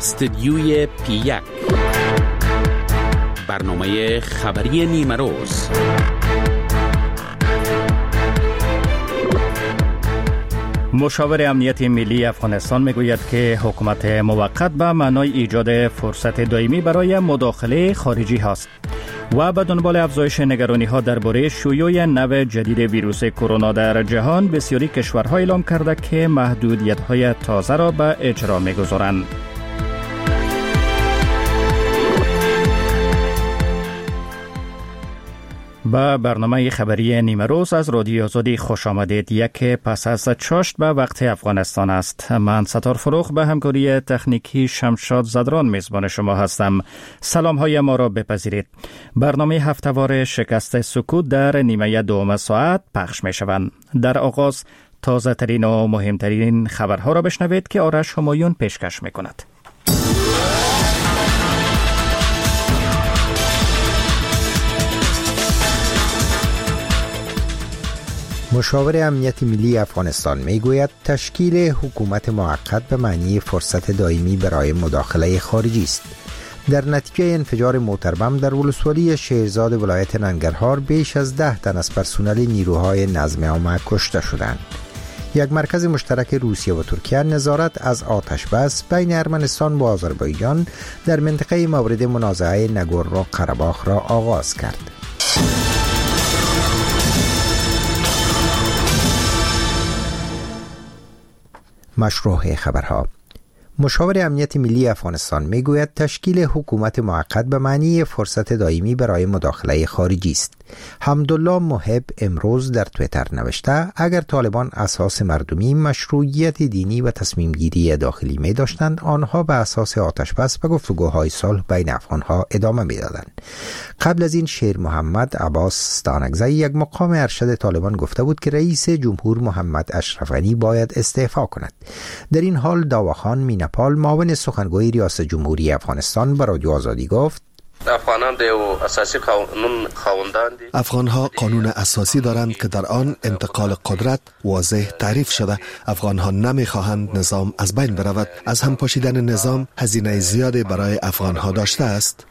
استدیوی پی1 برنامه خبری نیمه روز. مشاور امنیت ملی افغانستان میگوید که حکومت موقت به معنای ایجاد فرصت دائمی برای مداخله خارجی هست و به دنبال افزایش نگرانی ها درباره شیوع نوع جدید ویروس کرونا در جهان، بسیاری کشورها اعلام کرده که محدودیت های تازه را به اجرا میگذارند. با برنامه خبری نیمه روز از رادیو آزادی خوش آمدید. یک پس از چاشت به وقت افغانستان است. من ستار فروخ به همکاری تکنیکی شمشاد زدران میزبان شما هستم. سلام های ما را بپذیرید. برنامه هفته‌وار شکست سکوت در نیمه دوم ساعت پخش می شوند. در آغاز تازه ترین و مهمترین خبرها را بشنوید که آرش همایون پیشکش می کند. مشاور امنیت ملی افغانستان میگوید تشکیل حکومت موقت به معنی فرصت دائمی برای مداخله خارجی است. در نتیجه انفجار موتربم در ولسوالی شیرزاد ولایت ننگرهار بیش از 10 تن از پرسنل نیروهای نظم عامه کشته شدند. یک مرکز مشترک روسیه و ترکیه نظارت از آتش بس بین ارمنستان و آذربایجان در منطقه مورد منازعه نگورنو قره‌باخ را آغاز کرد. مشروع خبرها. مشاور امنیت ملی افغانستان میگوید تشکیل حکومت موقت به معنی فرصت دائمی برای مداخله خارجی است. حمدالله محب امروز در تویتر نوشته اگر طالبان اساس مردمی، مشروعیت دینی و تصمیم گیری داخلی می داشتند، آنها به اساس آتش بس و گفتگوهای صلح بین افغانها ادامه می دادند. قبل از این شیر محمد عباس ستانکزی، یک مقام ارشد طالبان، گفته بود که رئیس جمهور محمد اشرف غنی باید استعفا کند. در این حال داواخان مینپال، معاون سخنگوی ریاست جمهوری افغانستان، به رادیو آزادی گفت افغانها قانون اساسی دارند که در آن انتقال قدرت واضح تعریف شده. افغانها نمیخواهند نظام از بین برود. از هم پاشیدن نظام هزینه زیادی برای افغانها داشته است.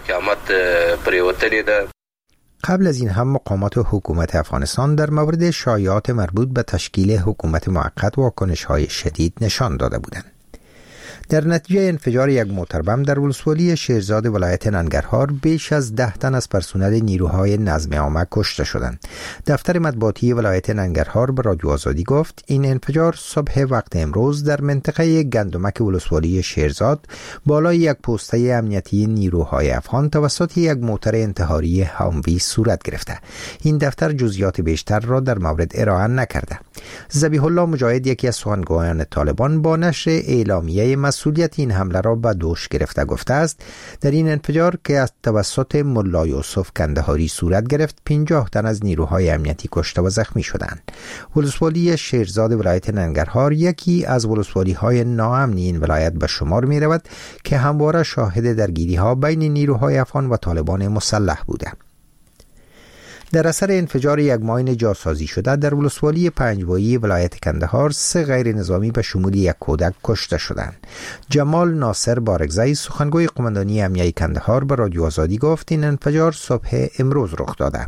قبل از این هم مقامات حکومت افغانستان در مورد شایعات مربوط به تشکیل حکومت موقت واکنش‌های شدید نشان داده بودند. در نتیجه انفجار یک موتربم در ولسوالی شیرزاد ولایت ننگرهار بیش از 10 تن از پرسنل نیروهای نظم عامه کشته شدند. دفتر مطبوعاتی ولایت ننگرهار به رادیو آزادی گفت این انفجار صبح وقت امروز در منطقه گندمک ولسوالی شیرزاد بالای یک پوسته امنیتی نیروهای افغان توسط یک موتر انتحاری هاموی صورت گرفته. این دفتر جزئیات بیشتر را در مورد ارائه نکرده. ذبیح الله مجاهد، یکی از سخنگویان طالبان، با نشر اعلامیه مسئولیت این حمله را به دوش گرفته گفته است در این انفجار که از توسط ملا یوسف کندهاری صورت گرفت 50 تن از نیروهای امنیتی کشته و زخمی شدند. ولسوالی شیرزاد ولایت ننگرهار یکی از ولسوالی‌های ناامن این ولایت به شمار می رود که همواره شاهد درگیری‌ها بین نیروهای افغان و طالبان مسلح بوده. در اثر انفجار یک ماین جاسازی شده در ولسوالی پنجوایی ولایت کندهار 3 غیر نظامی به شمول یک کودک کشته شدند. جمال ناصر بارگزی، سخنگوی قماندانی امنیه کندهار، به رادیو آزادی گفت این انفجار صبح امروز رخ داده.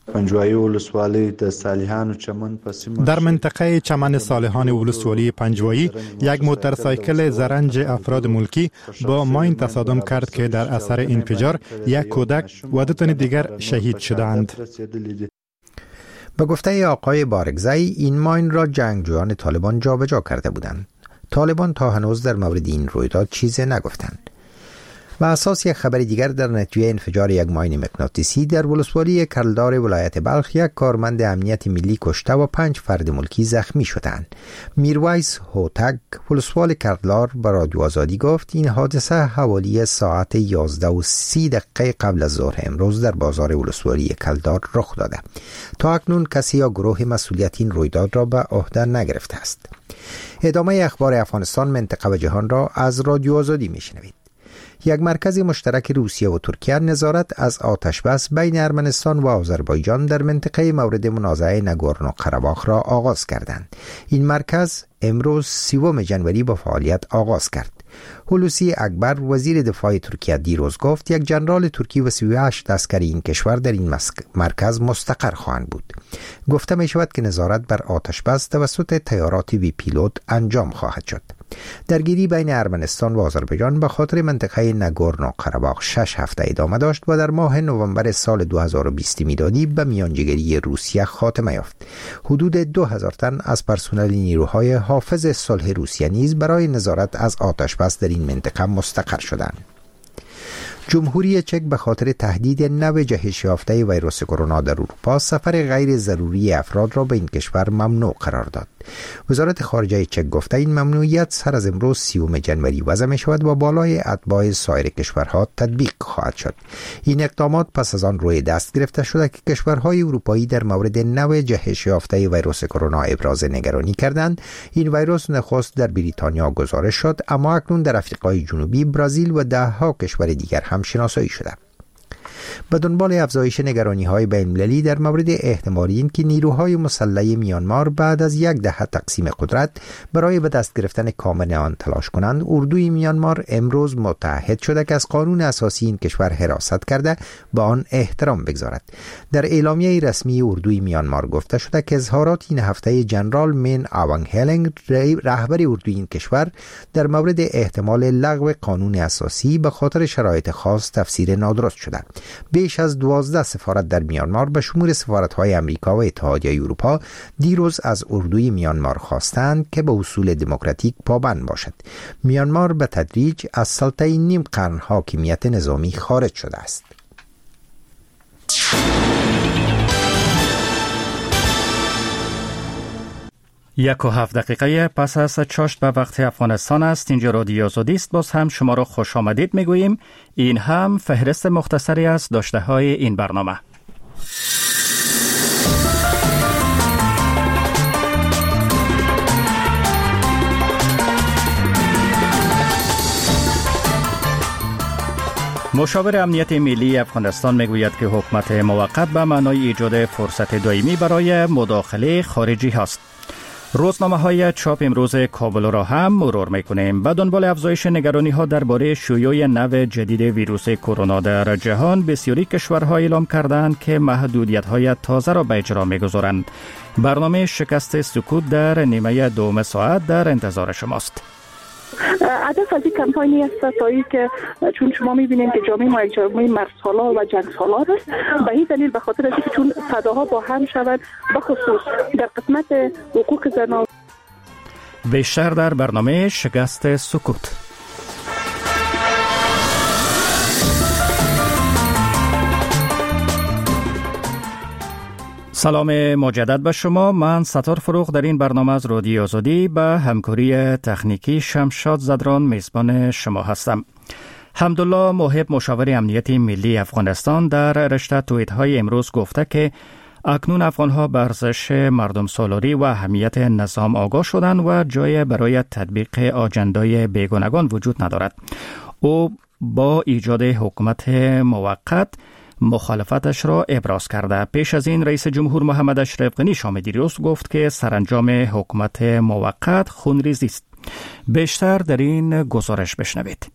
در منطقه چمن صالحان ولسوالی پنجوایی یک موتورسایکل زرنج افراد ملکی با ماین تصادم کرد که در اثر انفجار یک کودک و 2 تن دیگر شهید شدند. به گفته آقای بارگزی این ماین را جنگجویان طالبان جابجا کرده بودند. طالبان تا هنوز در مورد این رویداد چیزی نگفتند. و اساس یک خبر دیگر، در نتیجه انفجار یک ماین مغناطیسی در ولسوالی کلدار ولایت بلخ یک کارمند امنیت ملی کشته و 5 فرد ملکی زخمی شدند. میرویس هوتک، ولسوال کلدار، به رادیو آزادی گفت این حادثه حوالی ساعت 11:30 قبل از ظهر امروز در بازار ولسوالی کلدار رخ داده. تا اکنون کسی یا گروه مسئولیت این رویداد را به عهده نگرفته است. ادامه اخبار افغانستان، منطقه و جهان را از رادیو آزادی میشنوید. یک مرکز مشترک روسیه و ترکیه نظارت از آتش بس بین ارمنستان و آذربایجان در منطقه مورد منازعه نگورنو قره‌باخ را آغاز کردند. این مرکز امروز 30 ژانویه با فعالیت آغاز کرد. هولوسی اکبر وزیر دفاع ترکیه دیروز گفت یک ژنرال ترکی و 38 عسکری این کشور در این مرکز مستقر خواهند بود. گفته می شود که نظارت بر آتشبس توسط طیارات بی پیلوت انجام خواهد شد. درگیری بین ارمنستان و آذربایجان به خاطر منطقه ناگورنو قره‌باغ 6 هفته ادامه داشت و در ماه نوامبر سال 2020 میلادی به میانجیگری روسیه خاتمه یافت. حدود 2000 تن از پرسنل نیروهای حافظ صلح روسیه نیز برای نظارت از آتشبس در این منطقه مستقر شدند. جمهوری چک به خاطر تهدید نو جهش یافته ویروس کرونا در اروپا سفر غیر ضروری افراد را به این کشور ممنوع قرار داد. وزارت خارجه چک گفته این ممنوعیت سر از امروز 30 جنوری وضع می شود و بالای اتباع سایر کشورها تطبیق خواهد شد. این اقدامات پس از آن روی دست گرفته شده که کشورهای اروپایی در مورد نو جهش یافته ویروس کرونا ابراز نگرانی کردند. این ویروس نخست در بریتانیا گزارش شد، اما اکنون در آفریقای جنوبی، برزیل و ده‌ها کشور دیگر هم شناسایی شده. به دنبال افزایش نگرانی‌های بین‌المللی در مورد احتمال اینکه نیروهای مسلح میانمار بعد از یک دهه تقسیم قدرت برای به دست گرفتن کامل آن تلاش کنند، اردوی میانمار امروز متعهد شده که از قانون اساسی این کشور حراست کرده به آن احترام بگذارد. در اعلامیه رسمی اردوی میانمار گفته شده که اظهارات این هفته جنرال من آوانگ هلنگ، رهبر اردوی این کشور، در مورد احتمال لغو قانون اساسی به خاطر شرایط خاص تفسیر نادرست شده. بیش از 12 سفارت در میانمار به شمول سفارت‌های امریکا و اتحادیه اروپا دیروز از اردوی میانمار خواستند که به اصول دموکراتیک پابند باشد. میانمار به تدریج از سلطه نیم قرن حاکمیت نظامی خارج شده است. 1:07 پس از چاشت به وقت افغانستان است. اینجا رادیو آزادی است. باز هم شما را خوش آمدید میگوییم. این هم فهرست مختصری از داشته های این برنامه. مشاور امنیت ملی افغانستان میگوید که حکومت موقت به معنای ایجاد فرصت دائمی برای مداخله خارجی هست. روزنامه های چاپ امروز کابل را هم مرور میکنیم. به دنبال افزایش نگرانی ها درباره شیوع نو جدید ویروس کرونا در جهان، بسیاری کشورها اعلام کردند که محدودیت های تازه را به اجرا میگذارند. برنامه شکست سکوت در نیمه دوم ساعت در انتظار شماست. هدف از این کمپانی است تایی که چون شما میبینید که جامعه ما یک جامعه مرزسالار و جنگسالار است، به این دلیل به خاطر اینکه چون صداها با هم شود، به خصوص در قسمت حقوق زنان. بیشتر در برنامه شکست سکوت. سلام مجدد به شما. من ستار فروغ در این برنامه از رادیو آزادی به همکاری تکنیکی شمشاد زدران میزبان شما هستم. حمدالله محب، مشاور امنیتی ملی افغانستان، در رشته توییت های امروز گفته که اکنون افغانها به ارزش مردم سالاری و اهمیت نظام آگاه شدند و جای برای تطبیق آجندای بیگانگان وجود ندارد. او با ایجاد حکومت موقت مخالفتش را ابراز کرده. پیش از این رئیس جمهور محمد اشرف غنی شام دیروز گفت که سرانجام حکومت موقت خونریزی است. بیشتر در این گزارش بشنوید.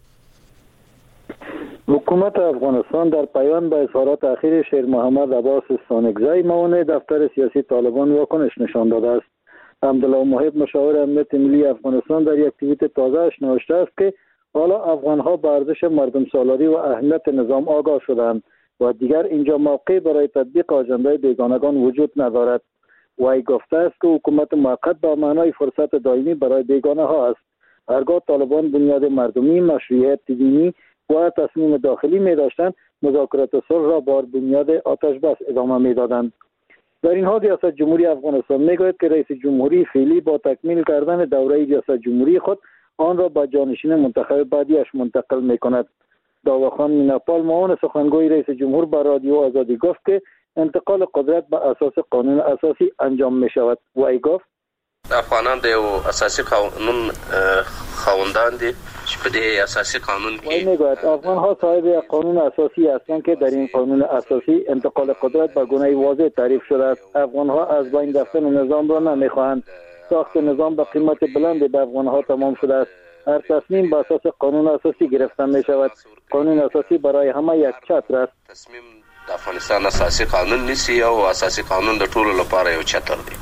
حکومت افغانستان در پیام به اظهارات اخیر شیر محمد عباس ستانکزی موانع دفتر سیاسی طالبان واکنش نشان داده است. حمدالله محب، مشاور امنیت ملی افغانستان، در یک توییت تازه‌اش نوشته است که حالا افغان‌ها به ارزش مردم سالاری و اهمیت نظام آگاه شدند و دیگر اینجا موقع برای تطبیق آژنده‌های بیگانگان وجود ندارد. وی گفته است که حکومت موقت به معنای فرصت دائمی برای بیگانه‌ها است. هرگاه طالبان بنیاد مردمی، مشروعیت دینی و تصمیم داخلی می‌داشتند، مذاکرات صلح را بر بنیاد آتش‌بس ادامه می‌دادند. در این حال ریاست جمهوری افغانستان می‌گوید که رئیس جمهوری فعلی با تکمیل کردن دوره ریاست جمهوری خود آن را به جانشین منتخب بعدیش منتقل می‌کند. داوخان میناپال، معاون سخنگوی رئیس جمهور، به رادیو آزادی گفت که انتقال قدرت به اساس قانون اساسی انجام می‌شود. و ای گفت افغانان د یو اساسي قانون خواندان دي چې په دې اساسي قانون کې میگوید افغان‌ها صاحب قانون اساسی هستند که در این قانون اساسی انتقال قدرت به گونه واضح تعریف شده است. افغان‌ها از بین رفتن نظام را نمی‌خواهند. ساخت نظام به قیمت بلندی به افغان‌ها تمام شده است. هر تصمیم بر اساس قانون اساسی گرفته می شود. قانون اساسی برای همه یک چتر است. تصمیم د افغانستان اساسي قانون نیسی او اساسي قانون د ټولو لپاره یو چتر دی.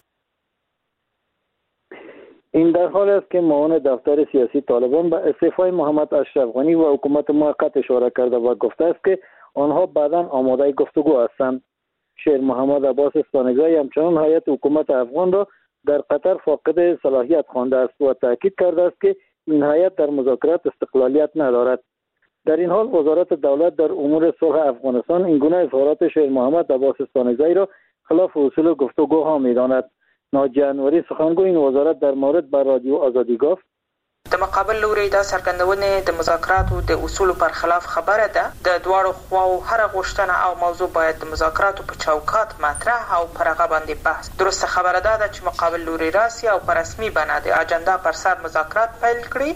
این در حال است که معاون دفتر سیاسی طالبان به استعفای محمد اشرف غنی و حکومت موقت اشاره کرده و گفته است که آنها بعداً آماده گفتگو هستند. شیر محمد عباس استانگزی همچنان هیئت حکومت افغان را در قطر فاقد صلاحیت خوانده است و تاکید کرده است که این هیئت در مذاکرات استقلالیت ندارد. در این حال وزارت دولت در امور صلح افغانستان این گونه اظهارات شیر محمد عباس استانگزی را خلاف اصول گفتگوها می‌داند. ناجیه انوری سخنگوی این وزارت در مورد بر رادیو آزادی گفت: د مقابل لوري دا څرګندونه د مذاکراتو د اصولو پر خلاف خبره ده. د دواړو خواو هر غوښتنه او موضوع باید د مذاکراتو په چوکاټ مطرح او پر هغه باندې بحث. درسته خبره ده چې مقابل لوري راسي او پر رسمي بڼه د اجنډا پر سر مذاکرات پیل کړي.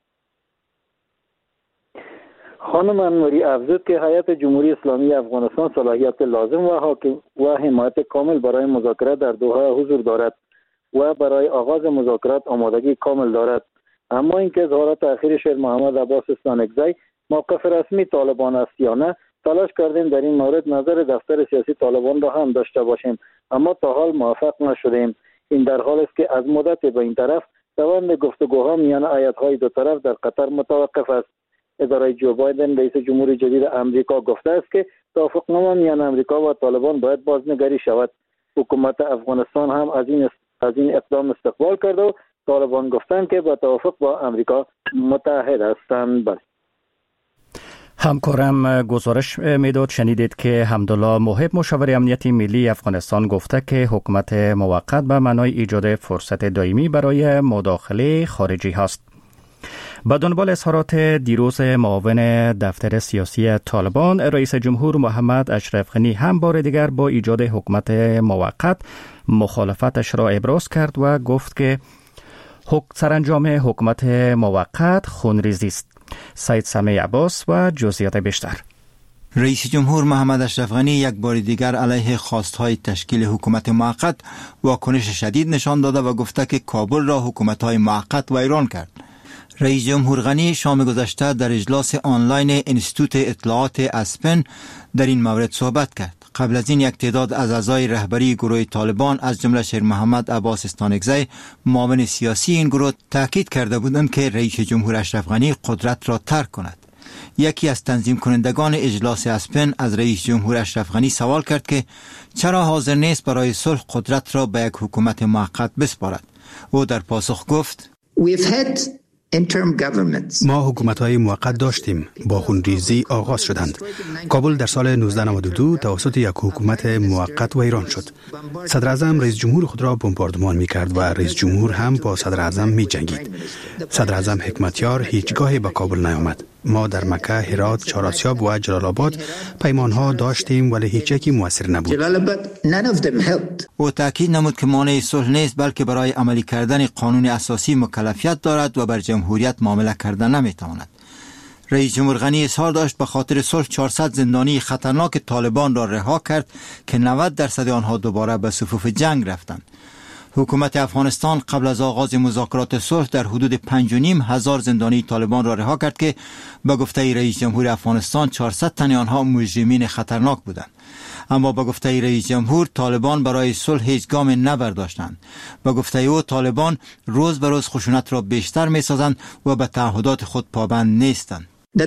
خانم انوری افزود که هیئت جمهوری اسلامی افغانستان صلاحیت لازم و حمایت کامل برای مذاکرات در دوحه حضور دارد و برای آغاز مذاکرات آمادگی کامل دارد. اما اینکه اظهارات اخیر شیر محمد عباس استانگزی موقف رسمی طالبان است یا نه، تلاش کردیم در این مورد نظر دفتر سیاسی طالبان را هم داشته باشیم، اما تا حال موفق نشدیم. این در حال است که از مدت به این طرف روند گفتگوها میان ایالت‌های دو طرف در قطر متوقف است. اداره جو بایدن رئیس جمهور جدید امریکا گفته است که توافقنامه میان امریکا و طالبان باید بازنگری شود. حکومت افغانستان هم از این اقدام استقبال کرده و طالبان گفتند که با توافق با امریکا متحد هستند. همکارم گزارش میداد شنیدید که حمدالله محب مشاور امنیت ملی افغانستان گفته که حکومت موقت به معنای ایجاد فرصت دائمی برای مداخله خارجی هست. با دنبال اظهارات دیروز معاون دفتر سیاسی طالبان، رئیس جمهور محمد اشرف غنی هم بار دیگر با ایجاد حکومت موقت مخالفتش را ابراز کرد و گفت که سرانجام حکومت موقت خونریزی است. سید سمیع عباس و جزئیات بیشتر. رئیس جمهور محمد اشرف غنی یک بار دیگر علیه خواستهای تشکیل حکومت موقت واکنش شدید نشان داده و گفته که کابل را حکومت‌های موقت ویران کرد. رئیس جمهور غنی شام گذشته در اجلاس آنلاین انستیتوت اطلاعات اسپن در این مورد صحبت کرد. قبل از این یک تعداد از اعضای رهبری گروه طالبان از جمله شیر محمد عباس استانگزی معاون سیاسی این گروه تاکید کرده بودند که رئیس جمهور اشرف غنی قدرت را ترک کند. یکی از تنظیم کنندگان اجلاس اسپن از رئیس جمهور اشرف غنی سوال کرد که چرا حاضر نیست برای صلح قدرت را به یک حکومت موقت بسپارد. او در پاسخ گفت: ما حکومت‌های موقت داشتیم، با خونریزی آغاز شدند. کابل در سال 1992 توسط یک حکومت موقت ویران شد. صدر اعظم رئیس جمهور خود را بمباردمان می‌کرد و رئیس جمهور هم با صدر اعظم می‌جنگید. صدر اعظم حکمتیار هیچگاهی به کابل نیامد. ما در مکه، هرات، چهارآسیاب و جلال آباد پیمان‌ها داشتیم ولی هیچ یکی مؤثر نبود. او تاکید نمود که مانع صلح نیست بلکه برای عملی کردن قانون اساسی مکلفیت دارد و بر جمهوریت معامله کردن نمیتواند. رئیس جمهور غنی اظهار داشت به خاطر صلح 400 زندانی خطرناک طالبان را رها کرد که 90% آنها دوباره به صفوف جنگ رفتند. حکومت افغانستان قبل از آغاز مذاکرات صلح در حدود 5,500 زندانی طالبان را رها کرد که به گفته رئیس جمهور افغانستان 400 تن آنها مجرمین خطرناک بودند. اما به گفته رئیس جمهور طالبان برای صلح هیچ گام نبرداشتند. به گفته او طالبان روز به روز خشونت را بیشتر می‌سازند و به تعهدات خود پابند نیستند.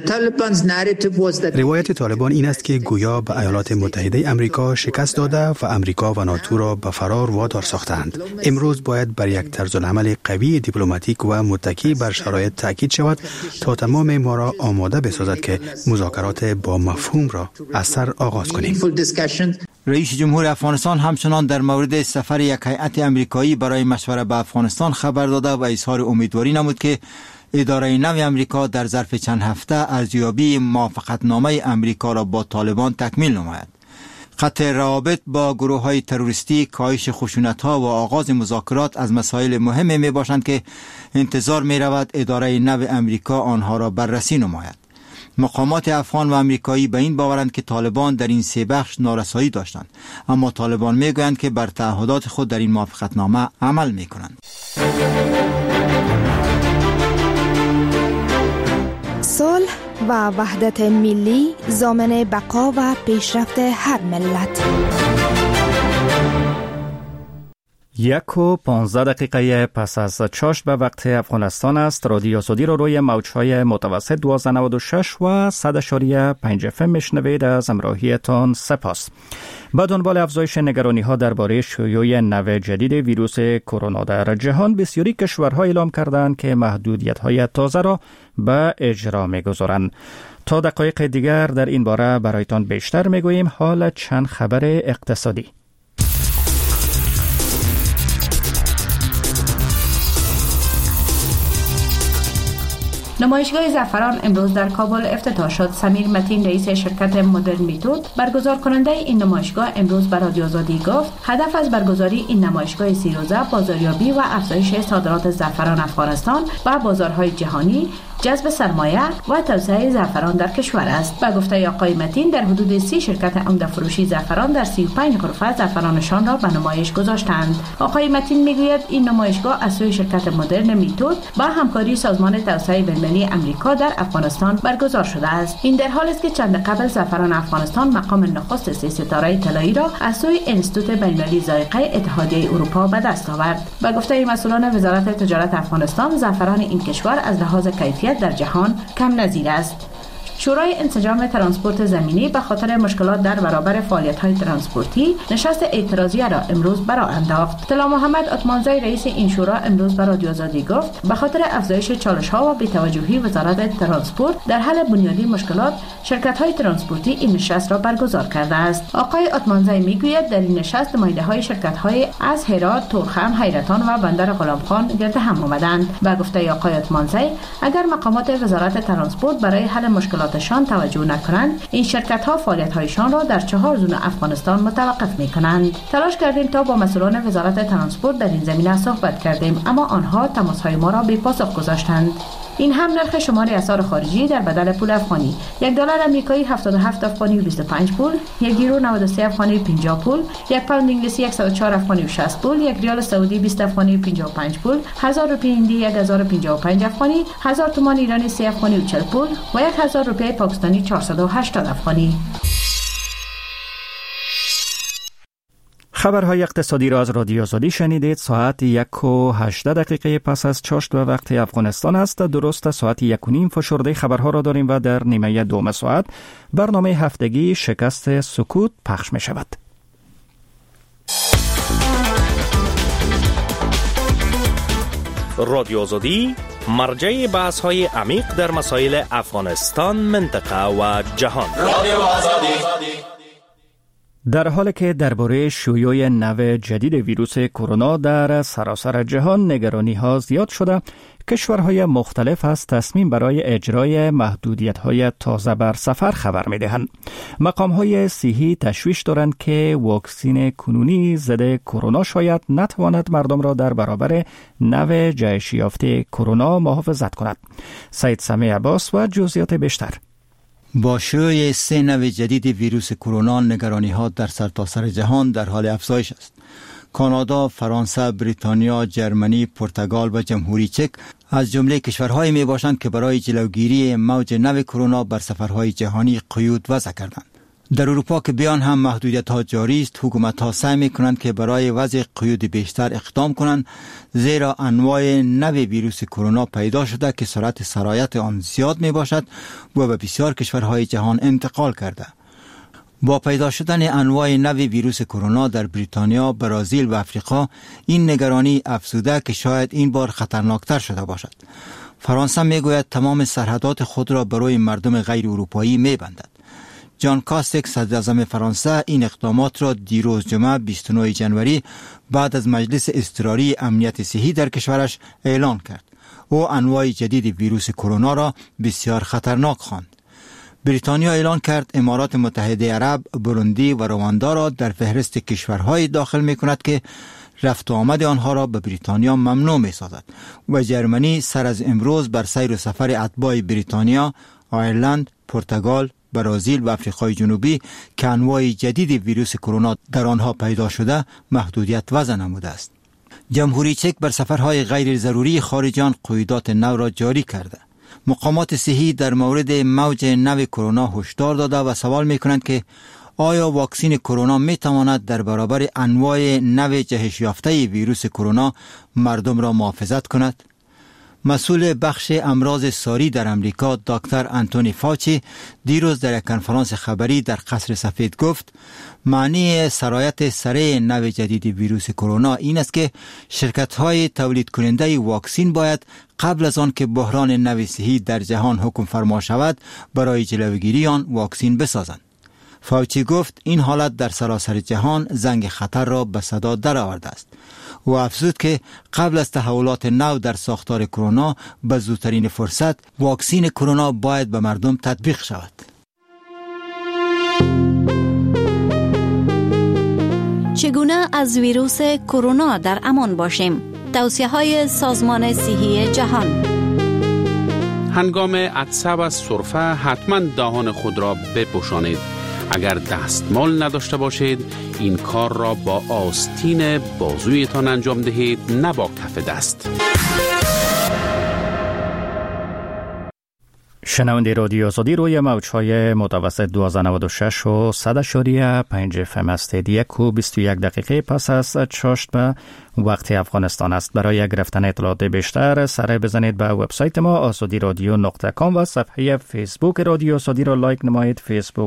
روایت طالبان این است که گویا به ایالات متحده امریکا شکست داده و امریکا و ناتو را به فرار وادار ساختند. امروز باید بر یک طرزالعمل قوی دیپلماتیک و متکی بر شرایط تاکید شود تا تمام ما را آماده بسازد که مذاکرات با مفهوم را از سر آغاز کنیم. رئیس جمهور افغانستان همچنان در مورد سفر یک هیئت امریکایی برای مشوره به افغانستان خبر داده و اظهار امیدواری نمود که اداره نو امریکا در ظرف چند هفته ارزیابی موافقتنامه امریکا را با طالبان تکمیل نماید. قطع روابط با گروه‌های تروریستی، کاهش خشونت‌ها و آغاز مذاکرات از مسائل مهم میباشند که انتظار می‌رود اداره نو امریکا آنها را بررسی نماید. مقامات افغان و امریکایی به این باورند که طالبان در این سه بخش نارسایی داشتند، اما طالبان میگویند که بر تعهدات خود در این موافقتنامه عمل میکنند. و وحدت ملی ضامن بقا و پیشرفت هر ملت. 1:15 پس از چاشت به وقت افغانستان است. رادیو آزادی رو روی موج‌های متوسط 1296 و 100.5 FM میشنوید. از همراهیتان سپاس. با دنبال افزایش نگرانی‌ها درباره شیوع نو جدید ویروس کرونا در جهان، بسیاری کشورها اعلام کردند که محدودیت‌های تازه را به اجرا می‌گذارند. تا دقایق دیگر در این باره برایتان بیشتر می‌گوییم. حالا چند خبر اقتصادی. نمایشگاه زعفران امروز در کابل افتتاح شد. سمیر متین رئیس شرکت مدرن میتود برگزار کننده این نمایشگاه امروز به رادیو آزادی گفت هدف از برگزاری این نمایشگاه 30 روزه بازاریابی و افزایش صادرات زعفران افغانستان و بازارهای جهانی، جذب سرمایه و توسعه زعفران در کشور است. با گفته آقای متین در حدود 30 شرکت عمده فروشی زعفران در 35 غرفه زعفرانشان را به نمایش گذاشتند. آقای متین میگوید این نمایشگاه از سوی شرکت مدرن میتود با همکاری سازمان توسعه بین‌المللی امریکا در افغانستان برگزار شده است. این در حالی است که چند قبل زعفران افغانستان مقام نخست 3 ستاره طلایی را از سوی انستیتوت بین‌المللی ذائقه اتحادیه اروپا به دست آورد. با گفته مسئولان وزارت تجارت افغانستان، زعفران این کشور از لحاظ کیفیت در جهان کم نظیر است. شورای انسجام ترانسپورت زمینی به خاطر مشکلات در برابر فعالیت‌های ترانسپورتی نشست اعتراضیه را امروز برآ انداخت. طلا محمد عثمانزی رئیس این شورا امروز به رادیو آزادی گفت به خاطر افزایش چالش‌ها و بی‌توجهی وزارت ترانسپورت در حل بنیادی مشکلات، شرکت‌های ترانسپورتی این نشست را برگزار کرده است. آقای عثمانزی میگوید در این نشست نماینده‌های شرکت‌های از هرات، تورخم، حیرتان و بندر غلامخان گرد هم آمدند. به گفته آقای عثمانزی اگر مقامات وزارت ترانسپورت برای حل مشکلاتشان توجه نکنند، این شرکت‌ها فعالیت‌هایشان را در 4 زون افغانستان متوقف می‌کنند. تلاش کردیم تا با مسئولان وزارت ترانسپورت در این زمینه صحبت کردیم، اما آنها تماس‌های ما را بی پاسخ گذاشتند. این هم نرخ شمار اسعار خارجی در بدل پول افغانی: $1 آمریکایی 77 افغانی و 25 پول، $1 یورو 93 افغانی و 50 پول، $1 پوند انگلیسی 104 افغانی و 60 پول، $1 ریال سعودی 20 افغانی و 55 پول، 1000 روپیه هندی 1055 افغانی، 1000 تومان ایرانی 3 افغانی و 40 پول و 1000 روپیه پاکستانی 480 افغانی. خبرهای اقتصادی را از رادیو آزادی شنیدید. ساعت 1:18 پس از چاشت و وقت افغانستان است. درست ساعت 1:30 فشرده خبرها را داریم و در نیمه دوم ساعت برنامه هفتگی شکست سکوت پخش می شود. رادیو آزادی مرجع بحث‌های عمیق در مسائل افغانستان، منطقه و جهان. رادیو آزادی. در حالی که درباره شیوع نو جدید ویروس کرونا در سراسر جهان نگرانی‌ها زیاد شده، کشورهای مختلف از تصمیم برای اجرای محدودیت‌های تازه بر سفر خبر می‌دهند. مقام‌های صحی تشویش دارند که واکسن کنونی ضد کرونا شاید نتواند مردم را در برابر نو جهش یافته کرونا محافظت کند. سید سمیع عباس و جزئیات بیشتر. با شیوع 3 نو جدید ویروس کرونا، نگرانی‌ها در سرتاسر جهان در حال افزایش است. کانادا، فرانسه، بریتانیا، جرمنی، پرتغال و جمهوری چک از جمله کشورهایی می باشند که برای جلوگیری موج نو کرونا بر سفرهای جهانی قیود وضع کردند. در اروپا که بیان هم محدودیت‌ها جاری است، حکومت‌ها سعی می‌کنند که برای وضع قیود بیشتر اقدام کنند، زیرا انواع نو ویروس کرونا پیدا شده که سرعت سرایت آن زیاد می‌باشد و به بسیار کشورهای جهان انتقال کرده. با پیدا شدن انواع نو ویروس کرونا در بریتانیا، برزیل و افریقا، این نگرانی افزوده که شاید این بار خطرناکتر شده باشد. فرانسه میگوید تمام سرحدات خود را برای مردم غیر اروپایی میبندد. جان کاستک، صدر اعظم فرانسه، این اقدامات را دیروز جمعه 29 جنوری بعد از مجلس اضطراری امنیت صحی در کشورش اعلان کرد. او انواع جدید ویروس کرونا را بسیار خطرناک خواند. بریتانیا اعلان کرد امارات متحده عرب، بروندی و رواندا را در فهرست کشورهای داخل می کند که رفت و آمد آنها را به بریتانیا ممنوع می سازد و جرمنی سر از امروز بر سیر و سفر اتباع بریتانیا، آیرلند، پرتغال، برزیل و آفریقای جنوبی که انواع جدید ویروس کرونا در آنها پیدا شده محدودیت وضع نموده است. جمهوری چک بر سفرهای غیر ضروری خارجیان قیودات نو را جاری کرده. مقامات صحی در مورد موج نو کرونا هشدار داده و سوال می‌کنند که آیا واکسن کرونا می‌تواند در برابر انواع نو جهش یافته ویروس کرونا مردم را محافظت کند؟ مسئول بخش امراض ساری در امریکا دکتر آنتونی فاوچی دیروز در یک کنفرانس خبری در قصر سفید گفت معنی سرایت سریع نو جدید ویروس کرونا این است که شرکت‌های تولید کننده واکسن باید قبل از آن که بحران نو صحی در جهان حکم فرما شود برای جلوگیری آن واکسن بسازند. فاوچی گفت این حالت در سراسر جهان زنگ خطر را به صدا درآورده است و افزود که قبل از تحولات نو در ساختار کرونا به زودترین فرصت واکسن کرونا باید به مردم تطبیق شود. چگونه از ویروس کرونا در امان باشیم؟ توصیه‌های سازمان صحی جهان. هنگام عطسه و سرفه حتما دهان خود را بپوشانید. اگر دستمال نداشته باشید این کار را با آستین بازویتان انجام دهید، نه با کف دست. شنونده رادیو آزادی روی موج‌های متوسط 1296 و 100.5 FM است. 21 دقیقه پس از چاشت به وقت افغانستان است. برای گرفتن اطلاعات بیشتر سر بزنید به وبسایت ما azadiradyo.com و صفحه فیسبوک رادیو آزادی را لایک نمایید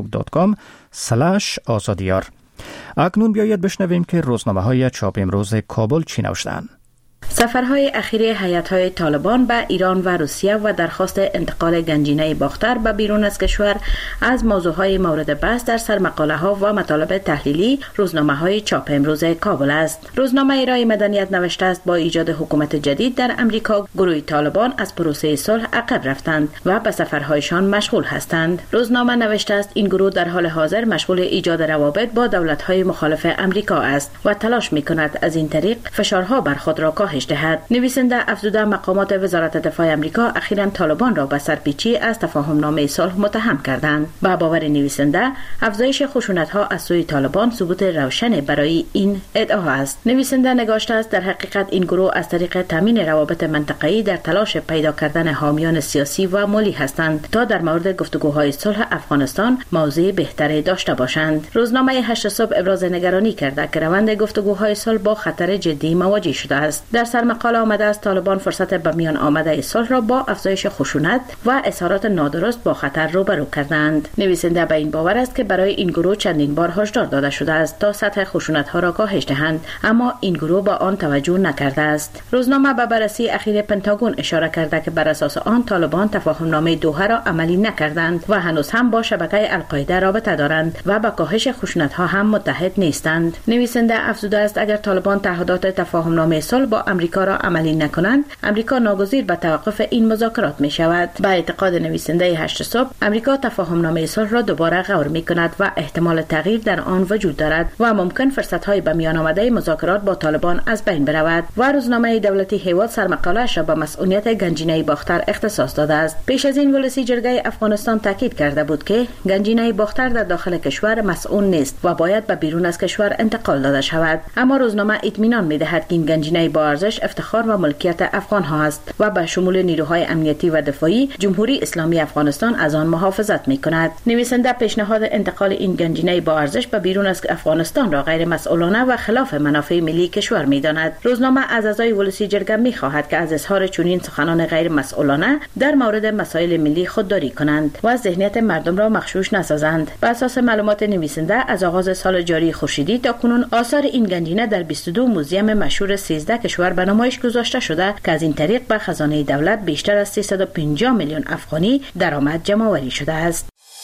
facebook.com/azadiyar. اکنون بیایید بشنویم که روزنامه‌های چاپ امروز کابل چی نوشته‌اند. سفرهای اخیر هیئت‌های طالبان به ایران و روسیه و درخواست انتقال گنجینه باختر به بیرون از کشور از موضوعهای مورد بحث در سرمقاله‌ها و مطالب تحلیلی روزنامه‌های چاپ امروز کابل است. روزنامه رای مدنیت نوشته است با ایجاد حکومت جدید در امریکا گروه طالبان از پروسه صلح عقب رفتند و به سفرهایشان مشغول هستند. روزنامه نوشته است این گروه در حال حاضر مشغول ایجاد روابط با دولت‌های مخالف امریکا است و تلاش می‌کند از این طریق فشارها بر خود را کاهش دهد. نویسنده افزوده مقامات وزارت دفاع آمریکا اخیراً طالبان را به سرپیچی از تفاهم‌نامه صلح متهم کردند. با باور نویسنده افزایش خشونت‌ها از سوی طالبان ثبوت روشن برای این ادعا است. نویسنده نگاشته است در حقیقت این گروه از طریق تامین روابط منطقه‌ای در تلاش پیدا کردن حامیان سیاسی و مالی هستند تا در مورد گفتگوهای صلح افغانستان موضع بهتری داشته باشند. روزنامه 8 صبح ابراز نگرانی کرده که روند گفتگوهای صلح با خطر جدی مواجه شده است. در سرمقاله آمده است طالبان فرصت به میان آمده صلح را با افزایش خشونت و اظهارات نادرست با خطر روبرو کردند. نویسنده به این باور است که برای این گروه چندین بار هشدار داده شده است تا سطح خشونت‌ها را کاهش دهند، اما این گروه با آن توجه نکرده است. روزنامه به بررسی اخیر پنتاگون اشاره کرده که بر اساس آن طالبان تفاهم‌نامه دوحه را عملی نکردند و هنوز هم با شبکه القاعده رابطه دارند و با کاهش خشونت‌ها هم متحد نیستند. نویسنده افزوده است اگر طالبان تعهدات تفاهم‌نامه صلح با امریکا را عملی نکنند، امریکا ناگزیر به توقف این مذاکرات می شود. به اعتقاد نویسنده 8 صبح، امریکا تفاهم‌نامه صلح را دوباره غور می کند و احتمال تغییر در آن وجود دارد و ممکن فرصت‌های به میان آمده مذاکرات با طالبان از بین برود. و روزنامه دولتی هیواد سرمقاله‌اش را به مسئولیت گنجینه باختر اختصاص داده است. پیش از این ولسی جرگه افغانستان تاکید کرده بود که گنجینه باختر در داخل کشور مسئول نیست و باید به بیرون از کشور انتقال داده شود. اما روزنامه اطمینان می‌دهد که این گنجینه با ارزش افتخار و ملکیت افغان ها است و به شمول نیروهای امنیتی و دفاعی جمهوری اسلامی افغانستان از آن محافظت می‌کند. نویسنده پیشنهاد انتقال این گنجینه با ارزش به بیرون از افغانستان را غیر مسئولانه و خلاف منافع ملی کشور می‌داند. روزنامه از اعضای ولسی جرگه می‌خواهد که از اظهار چنین سخنان غیر مسئولانه در مورد مسائل ملی خودداری کنند و ذهنیت مردم را مغشوش نسازند. بر اساس معلومات نویسنده از آغاز سال جاری خورشیدی تا کنون آثار این گنجینه در 22 موزیم مشهور 13 کشور به نمایش گذاشته شده که از این طریق به خزانه دولت بیشتر از 350 میلیون افغانی درآمد جمع‌آوری شده است.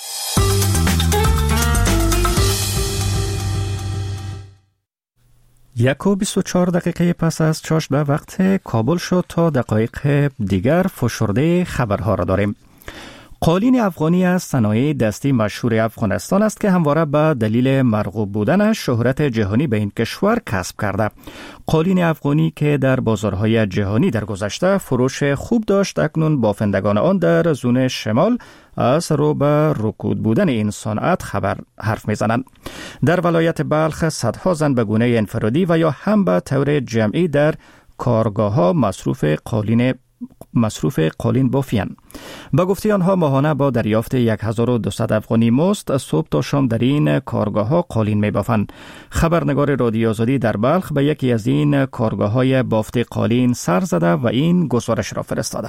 1:24 دقیقه پس از چاشت به وقت کابل شد تا دقایق دیگر فشرده خبرها را داریم. قالین افغانی از صنایع دستی مشهور افغانستان است که همواره به دلیل مرغوب بودنش شهرت جهانی به این کشور کسب کرده. قالین افغانی که در بازارهای جهانی در گذشته فروش خوب داشت، اکنون بافندگان آن در زون شمال از رو به رکود بودن این صنعت حرف میزنند. در ولایت بلخ صدها زن به گونه انفرادی و یا هم به طور جمعی در کارگاه ها مصروف قالین مصروف قالین بافیان. با گفته آنها ماهانه با دریافت 1200 افغانی مزد صبح تا شام در این کارگاه ها قالین می بافند. خبرنگار رادیو آزادی در بلخ به یکی از این کارگاه های بافت قالین سر زده و این گزارش را فرستاده.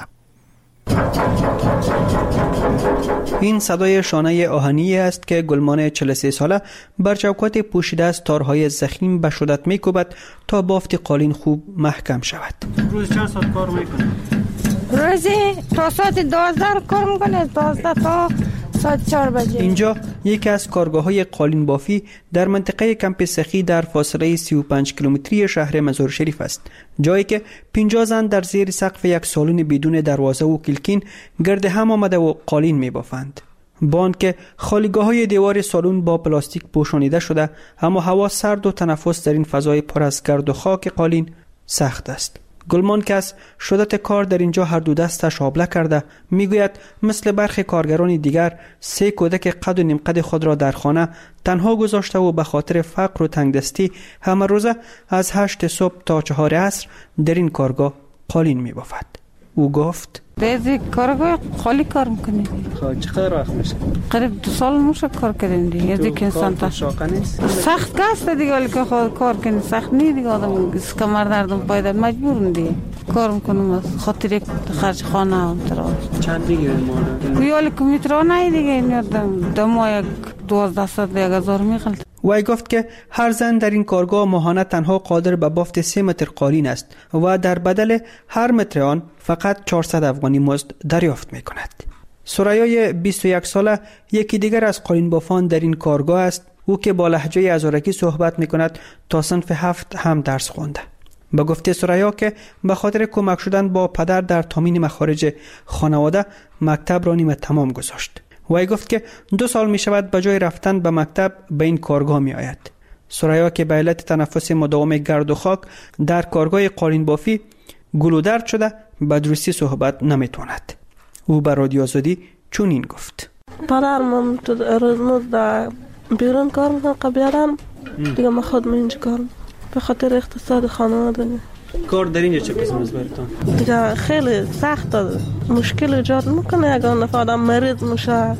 این صدای شانه آهنی است که گلمان 43 ساله بر چوکات پوشیده از تارهای ضخیم به شدت می‌کوبد تا بافت قالین خوب محکم شود. روز چند ساعت کار می‌کنه؟ روزی تا ساعت 12 کار می‌کنه، 12 تا ساعت 4 بجه. اینجا یکی از کارگاه‌های قالین بافی در منطقه کمپ سخی در فاصله 35 کیلومتری شهر مزار شریف است، جایی که 50 زن در زیر سقف یک سالن بدون دروازه و کلکین گرد هم آمده و قالین می‌بافند. با آنکه خالیگاه‌های دیوار سالن با پلاستیک پوشانیده شده، اما هوا سرد و تنفس در این فضای پر از گرد و خاک قالین سخت است. گلمان که از شدت کار در اینجا هر دو دستش آبله کرده میگوید مثل برخی کارگران دیگر 3 کودک قد و نیم قد خود را در خانه تنها گذاشته و به خاطر فقر و تنگدستی همه روزه از 8 صبح تا 4 عصر در این کارگاه قالین میبافد. او گفت دیگه کارگاه خالی کار میکنی. چقدر وقت میشه؟ قریب 2 سال میشه کار کردیم دیگه. یه دیگه انسان تا سخت کاست دیگه، ولی که کار کنی سخت نی دیگه، آدم کمر دردم پایدار مجبورم دیگه کار میکنم خاطر خرج خانه هم ترا. چند میگیره ماهانه؟ ولی کمیترا نه دیگه، این دم 1200 میخلد. وی گفت که هر زن در این کارگاه ماهانه تنها قادر به بافت 3 متر قالین است و در بدل هر متر آن فقط 400 افغانی مزد دریافت می کند. سرایای 21 ساله یکی دیگر از قالین بافان در این کارگاه است. او که با لهجه ازارکی صحبت می کند تا صنف 7 هم درس خونده. به گفته سرایا که به خاطر کمک شدن با پدر در تامین مخارج خانواده مکتب را نیمه تمام گذاشت. وی گفت که 2 سال می شود به جای رفتن به مکتب به این کارگاه می آید. سرایا که به علت تنفس مداوم گرد و خاک در کارگاه قالین بافی گلودرد شده به درستی صحبت نمی تواند. او به رادیو آزادی چنین گفت: پدرم تو روز در بیرون کار میکنه، قبلا دیگه ما خود اینجا کار به خاطر اقتصاد خانواده. کار در اینجا چه قسم است براتون؟ دیگه خیلی سخت مشکل ایجاد میکنه اگر نفر آدم مریض میشه.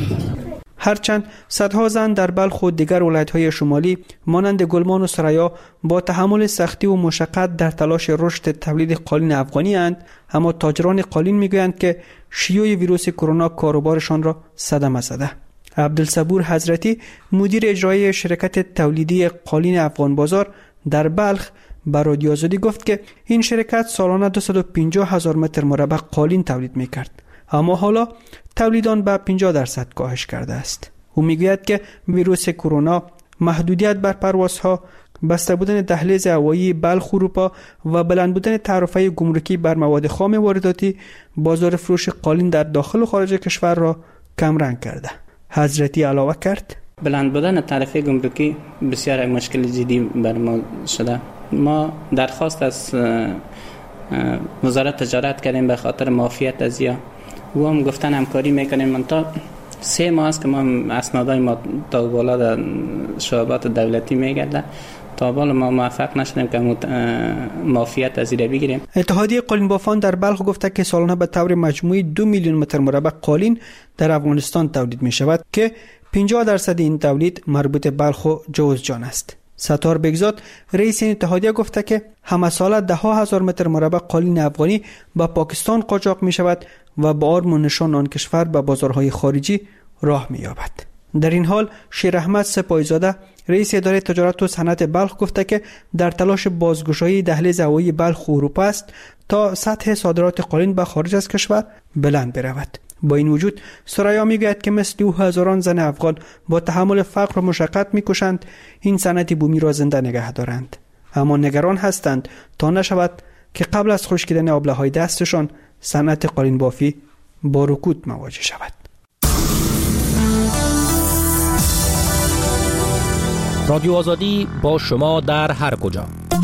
هرچند صدها زن در بلخ و دیگر ولایت‌های شمالی مانند گلمان و سرایا با تحمل سختی و مشقت در تلاش رشد تولید قالین افغانی اند، اما تاجران قالین میگویند که شیوع ویروس کرونا کاروبارشان را صدمه زده. عبدالصبور حضرتی مدیر اجرایی شرکت تولیدی قالین افغان بازار در بلخ به رادیو آزادی گفت که این شرکت سالانه 250,000 متر مربع قالین تولید میکرد، اما حالا تولید آن به 50% کاهش کرده است. او میگوید که ویروس کرونا، محدودیت بر پروازها، بسته بودن دهلیز هوایی بلخ اروپا و بلند بودن تعرفه گمرکی بر مواد خام وارداتی بازار فروش قالین در داخل و خارج کشور را کم رنگ کرده. حضرتی علاوه کرد: بلند بودن تعرفه گمرکی بسیار مشکل جدی بر ما شده. ما درخواست از وزارت تجارت کردیم به خاطر معافیت از یا و هم گفتن همکاری میکنیم. من تا 3 ماه است که ما اسنادای ما تا بالا در شعبات دولتی میگرده، تا بالا ما موفق نشدیم که معافیت از این بگیریم. اتحادیه قالین بافان در بلخ گفته که سالانه به طور مجموعی 2 میلیون متر مربع قالین در افغانستان تولید می شود که 50% این تولید مربوط بلخ و جوزجان است. ستار بگزاد رئیس این اتحادیه گفته که همه ساله 10,000 متر مربع قالین افغانی به پاکستان قاچاق می شود و با آرم و نشان آن کشور به بازارهای خارجی راه می یابد. در این حال شیر احمد سپاهیزاده رئیس اداره تجارت و صنعت بلخ گفته که در تلاش بازگشایی دهلیز هوایی بلخ و اروپا است تا سطح صادرات قالین به خارج از کشور بلند برود. با این وجود سرایا میگوید که مثل او هزاران زن افغان با تحمل فقر و مشقت میکشند این صنعت بومی را زنده نگه دارند، اما نگران هستند تا نشود که قبل از خشکیدن آبله‌های دستشان صنعت قالین بافی با رکود مواجه شود. رادیو آزادی با شما در هر کجا.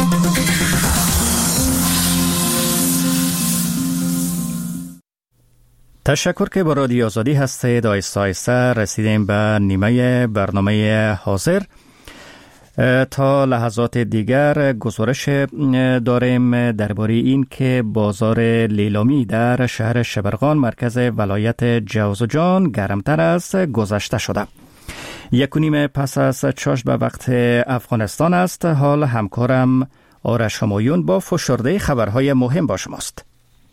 تشکر که با رادیو آزادی هستید. آیسته آیسته رسیدیم به نیمه برنامه حاضر. تا لحظات دیگر گزارش داریم درباره این که بازار لیلامی در شهر شبرغان مرکز ولایت جوزجان گرمتر از گذشته شده. 1:30 پس از چاشت به وقت افغانستان است. حال همکارم آرش همایون با فشرده خبرهای مهم با شماست.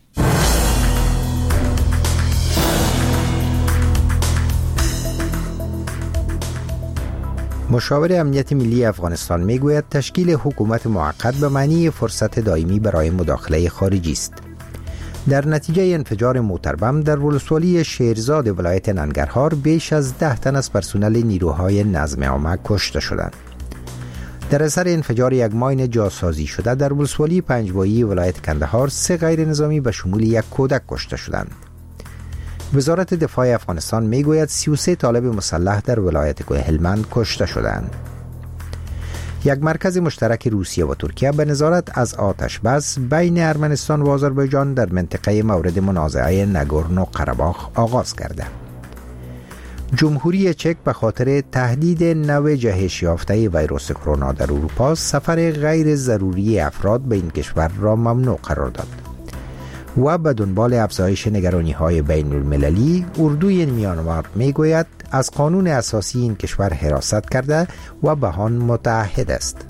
مشاور امنیت ملی افغانستان میگوید تشکیل حکومت موقت به معنی فرصت دائمی برای مداخله خارجی است. در نتیجه انفجار موتربم در ولسوالی شیرزاد ولایت ننگرهار بیش از 10 تن از پرسنل نیروهای نظم عامه کشته شدند. در اثر انفجار یک ماین جاسازی شده در ولسوالی پنجوایی ولایت کندهار 3 غیر نظامی به شمول 1 کودک کشته شدند. وزارت دفاع افغانستان میگوید 33 طالب مسلح در ولایت کوه هلمند کشته شدند. یک مرکز مشترک روسیه و ترکیه به نظارت از آتش بس بین ارمنستان و آذربایجان در منطقه مورد منازعه نگورنو قره‌باخ آغاز کرده. جمهوری چک به خاطر تهدید نوع جهش یافته ویروس کرونا در اروپا سفر غیر ضروری افراد به این کشور را ممنوع قرار داد. و به دنبال افزایش نگرانی‌های بین المللی، اردوی میانمار میگوید از قانون اساسی این کشور حراست کرده و به آن متعهد است.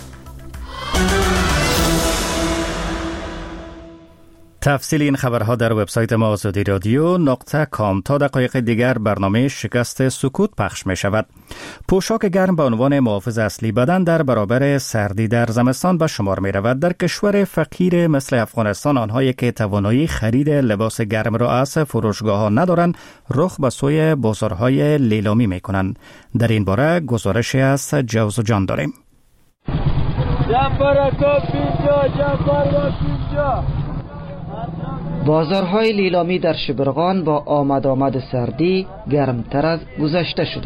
تفصیل این خبرها در وبسایت ما آزادی رادیو .com. تا دقایق دیگر برنامه شکست سکوت پخش می شود. پوشاک گرم به عنوان محافظ اصلی بدن در برابر سردی در زمستان به شمار می رود. در کشور فقیر مثل افغانستان، آنهایی که توانایی خرید لباس گرم را از فروشگاه ها ندارند رخ به سوی بازارهای لیلامی می کنند. در این باره گزارشی از جوزجان داریم. بازارهای لیلامی در شبرغان با آمد سردی گرمتر از گذشته شده.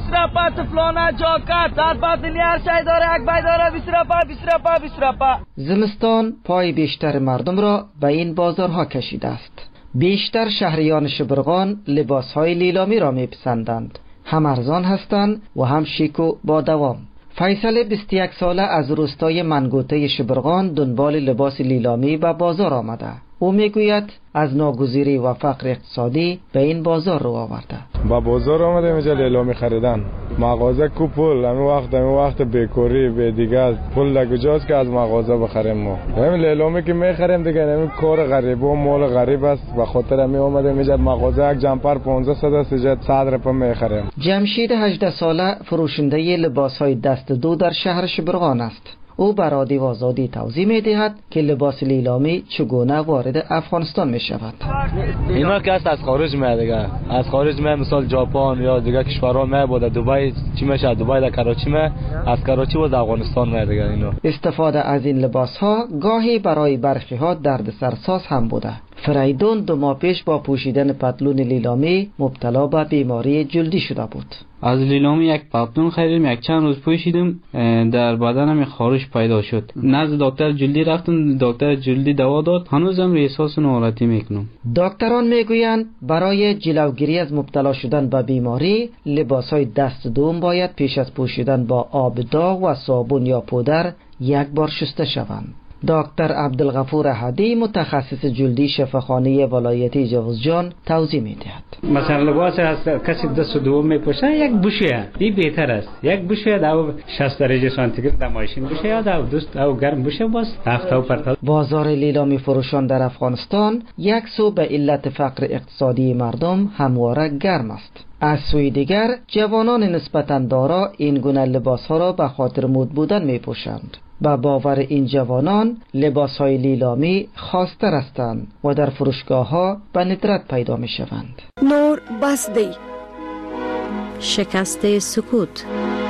25 فلانه جاکت در بدلی هر شای داره، یک بای داره 25. زمستان پای بیشتر مردم را به این بازارها کشیده است. بیشتر شهریان شبرغان لباسهای لیلامی را میپسندند. هم ارزان هستند و هم شیک و با دوام. فیصل 21 ساله از روستای منگوته شبرغان دنبال لباس لیلامی به بازار آمده. او میگوید از ناگزیری و فقر اقتصادی به این بازار رو آورده. با بازار آمده اینجا لیلامی خریدن. مغازه کو پول، همین وقت بیکاری به دیگه پول لگوجاست که از مغازه بخریم ما. همین لیلامی که میخریم دیگه همین کار غریب و مال غریب است. به خاطر همین اومده اینجا مغازه یک جمپر 1500 است، اینجا 100 روپیه میخریم. جمشید 18 ساله فروشنده لباسهای دست دو در شهر شبرغان است. او بر رادیو آزادی توضیح می‌دهد که لباس لیلامی چگونه وارد افغانستان می‌شود. اینا که از خارج میاد دیگه، از خارج میاد، مثلا ژاپن یا دیگه کشورها میاد، دبی چی میشه، دبی در کراچی میاد، از کراچی و افغانستان میاد دیگه. اینا استفاده از این لباس‌ها گاهی برای برخی‌ها دردسرساز هم بوده. فریدون 2 ماه پیش با پوشیدن پتلون لیلامی مبتلا به بیماری جلدی شده بود. از لیلامی یک پتلون خریدم، یک چند روز پوشیدم، در بدنم خارش پیدا شد. نزد دکتر جلدی رفتم، دکتر جلدی دوا داد، هنوزم احساس ناراحتی میکنم. دکتران میگویند برای جلوگیری از مبتلا شدن به بیماری لباسهای دست دوم باید پیش از پوشیدن با آب داغ و صابون یا پودر 1 بار شسته شوند. دکتر عبدالغفور احدی متخصص جلدی شفاخانه ولایتی جوزجان توضیح میدهد. مثلا لباس از کسی دست دوم میپوشه، یک بوشه این بهتر است. یک بوشه در 60 درجه سانتیگراد در ماشین بوشه یا در دوست او گرم بوشه باز هفته و پرتال. بازار لیلامی فروشان در افغانستان یک سو به علت فقر اقتصادی مردم همواره گرم است. از سوی دیگر جوانان نسبتاً دارا این گونه لباسها را به خاطر مد بودن میپوشند. با باور این جوانان لباسهای لیلامی خاص‌تر هستند و در فروشگاه‌ها به ندرت پیدا می‌شوند. نور بسدی شکست سکوت.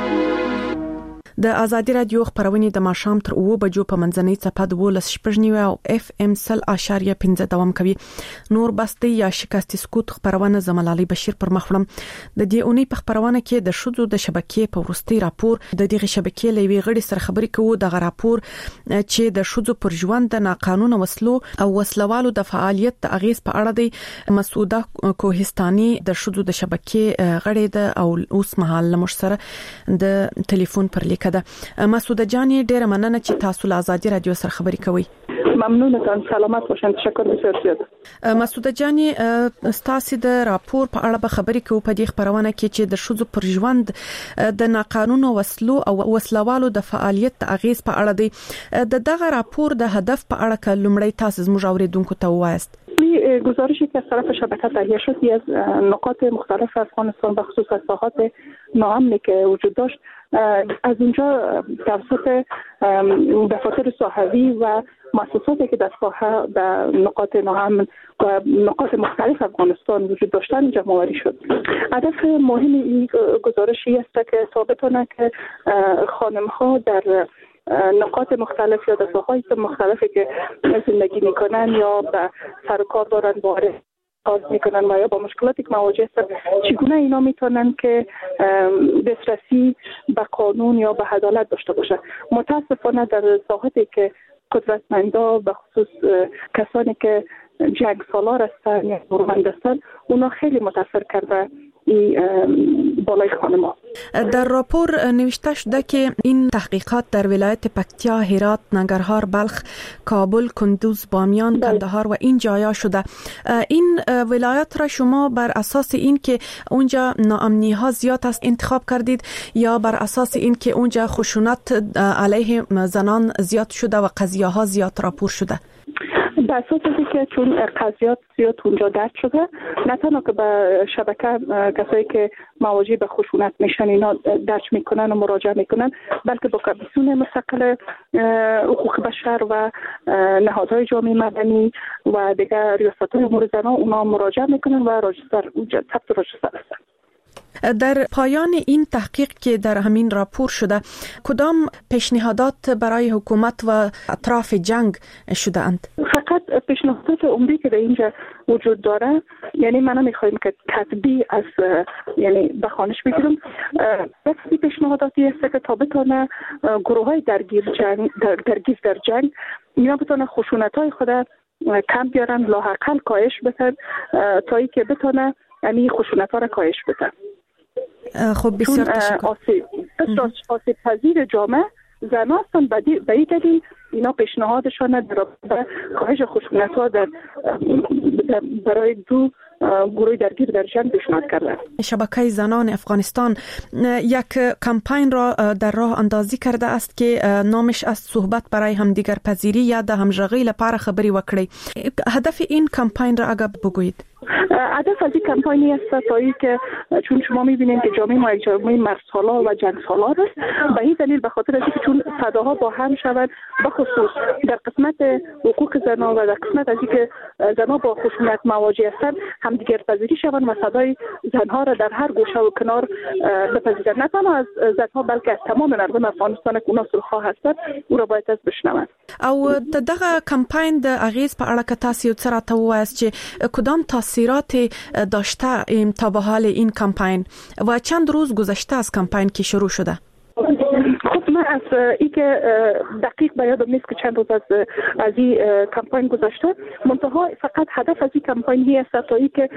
د ازادي رادیو خبرونه د ماشام تر 2 بجو په منځنۍ څپه 12.9 او FM 100.5 دوام کوي. نور بسته یا شکست سکوت خبرونه زملالي بشیر پر مخړم. د دې اونۍ په خبرونه کې د شذو د شبکې په ورستي راپور د دغه شبکې لوي غړي سره خبرې کوو. د راپور چې د شذو پر ژوند د ناقانونه وسلو او وسلوالو د فعالیت د اغیز په اړه دی. مسعوده کوهستاني د شذو د شبکې غړي د او اوس مهال لمر سره د ټلیفون پر لیک امریکا ده. مسعود جان ډیره مننه چې تاسو له آزادي رادیو سره خبرې کوي. ممنونم، سلامت باشئ. تشکر بسیار زیات. مسعود جان، ستاسو د راپور په اړه به خبرې کوو په دې خبرونه کې چې د شذو پر ژوند د ناقانونه وسلو او وسلوالو د فعالیت اغیز په اړه دی. دغه راپور د هدف په اړه ک لومړی تاسو زموږ اوریدونکو ته وایست. گزارشی که از طرف شبکه تهیه شد از نقاط مختلف افغانستان به خصوص از ساحات ناامنی که وجود داشت، از اونجا توسط دفاتر ساحوی و مؤسساتی که در ساحه در نقاط ناامن و نقاط مختلف افغانستان وجود داشتن جمع آوری شد. هدف مهم این گزارشی است که ثابت کنه که خانم‌ها در نقاط مختلف یا در ساحات مختلفی که زندگی میکنن یا به سر و کار دارن وارد کار میکنن و یا با مشکلاتی که مواجه هستن، چگونه اینا میتونن که دسترسی به قانون یا به عدالت داشته باشه. متاسفانه در ساحاتی که قدرتمندا به خصوص کسانی که جنگ سالار هستن یا نورمند هستن، اونا خیلی متاثر کرده بالای خانم‌ها. در راپور نوشته شده که این تحقیقات در ولایت پکتیا، هرات، ننگرهار، بلخ، کابل، کندوز، بامیان، کندهار و این جایا شده. این ولایات را شما بر اساس این که اونجا ناامنی ها زیاد است انتخاب کردید یا بر اساس این که اونجا خشونت علیه زنان زیاد شده و قضیه ها زیاد راپور شده؟ به اساس که چون قضیات زیاد اونجا درد شده، نه تنها که به شبکه کسایی که مواجه به خشونت میشن اینا درج میکنن و مراجعه میکنن، بلکه با کمیسیون مستقل حقوق بشر و نهادهای جامعه مدنی و دیگر ریاست‌های امور زنان اونا مراجعه میکنن و راجستر ثبت راجستر هستن. در پایان این تحقیق که در همین راپور شده، کدام پیشنهادات برای حکومت و اطراف جنگ شده اند؟ فقط پیشنهادات عمده که در اینجا وجود داره، یعنی ما نمیخوایم که کتبی از یعنی بخوانش بگیرم، بسی پیشنهاداتی است که تا بتونه گروه های درگیر در جنگ اینا بتونه خشونت‌های خود کم بیارن، لااقل کاهش بدن تا ای که بتونه یعنی خشونت‌ها را کاهش بدن. خب بسیار تشکر. آسیب پذیر جامعه زنان هستن، به این دلیل اینا پیشنهادشان در کاهش خشونت‌ها برای دو گروه درگیر در جنگ پیشنهاد کردن. شبکه زنان افغانستان یک کمپین را در راه اندازی کرده است که نامش از صحبت برای همدیگر پذیری یا د همغږی لپاره خبري وکړي. هدف این کمپین را اگر بگویید؟ هدف از این کمپینی است تا اینکه چون شما می‌بینید که جامعه ما یک جامعه مرد-سالار و جنگ سالار است، به این دلیل به خاطر اینکه چون صداها با هم شود، به خصوص در قسمت حقوق زنان و در قسمت از اینکه زنان با خشونت مواجه هستند، همدیگر پذیری شوند و صدای زنها را در هر گوشه و کنار بپذیرند. نه تنها از زنها بلکه از تمام مردم افغانستان که اونا صلح‌خواه هستند، او را باید بشنوند. او دغه کمپین د اغیز په اړه که تاسو یو څه راته ووایاست چې کدام تاثیرات داشته تا به حال این کمپین و چند روز گذشته از کمپین که شروع شده؟ خب من از این که دقیق به یادم نیست که چند روز از این کمپین گذشته، منتها فقط هدف از این کمپین است تا این که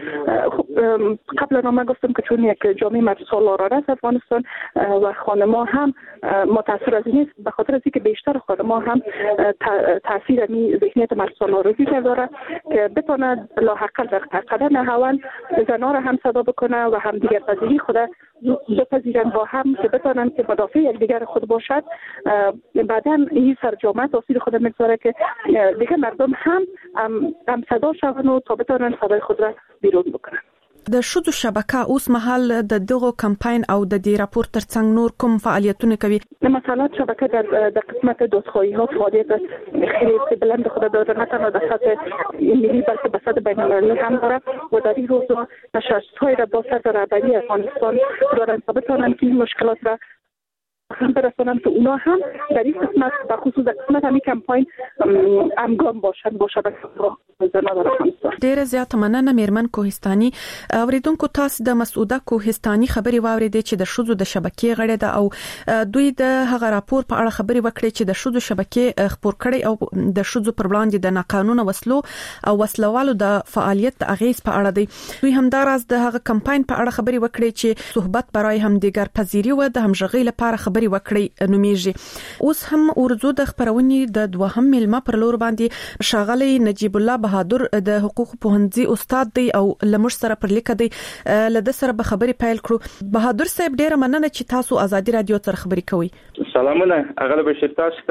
قبلا ما گفتم که چون یک جامعه مرد سالار است افغانستان و خانم‌ها هم متاثر از این است، به خاطر از اینکه بیشتر خانم‌ها هم تاثیر می ذهنیت مرد سالاری داره که بتونه لاحقا در قدم اول زنان را هم صدا بکنه و هم دیگر پذیری خود بپذیرن با هم که بتونن که مدافع یکدیگر خود باشد. بعداً این سرجامه تاثیر خود میگذاره که دیگه مردم هم صدا شون و تا بتونن صدای خود را بیرون بکنن. د شذو شبکه اوس مهال د دغه کمپاین او د دې راپور ترڅنګ نور کوم فعالیتونه کوي؟ مثلا شبکه در قسمت دادخواهی ها فعالیت خیلی بلند خود داره، نه تنها در سطح ملی بلکه به سطح بین المللی هم داره و در این روزها نشست‌های را با سطح رهبری افغانستان دارن تا بتونن که این مشکلات را هم برسانم که اونا هم در این قسمت به خصوص در قسمت همین کمپاین همگام باشن با شبکه زنان در افغانستان. ډیره زیاته مننه میرمن کوهستاني. اوریدونکو تاسو د مسعوده کوهستاني خبري واوریدې چې د شذو د شبکې غړې ده او دوی د هغه راپور په اړه خبري وکړي چې د شذو شبکې خبر کړي او د شذو پر وړاندې د ناقانونه وسلو او وسلوالو د فعالیت اغیز په اړه دی. دوی همداراز د هغه کمپاین په اړه خبري وکړي چې صحبت برای هم دیگر پذیری و د همغږي لپاره خبري وکړي نومیږي. اوس هم ورزو د خبرونې د دوهم ملما پر لور باندې شاغلی نجیب الله بهادر د حقوق پوهنځي استاد دی او لمر سره پر لیک دی لده سره به خبري پیل کړو. بهادر صاحب ډیره مننه چې تاسو ازادي رادیو سره خبري کوي. سلامونه اغله بشیر تاسو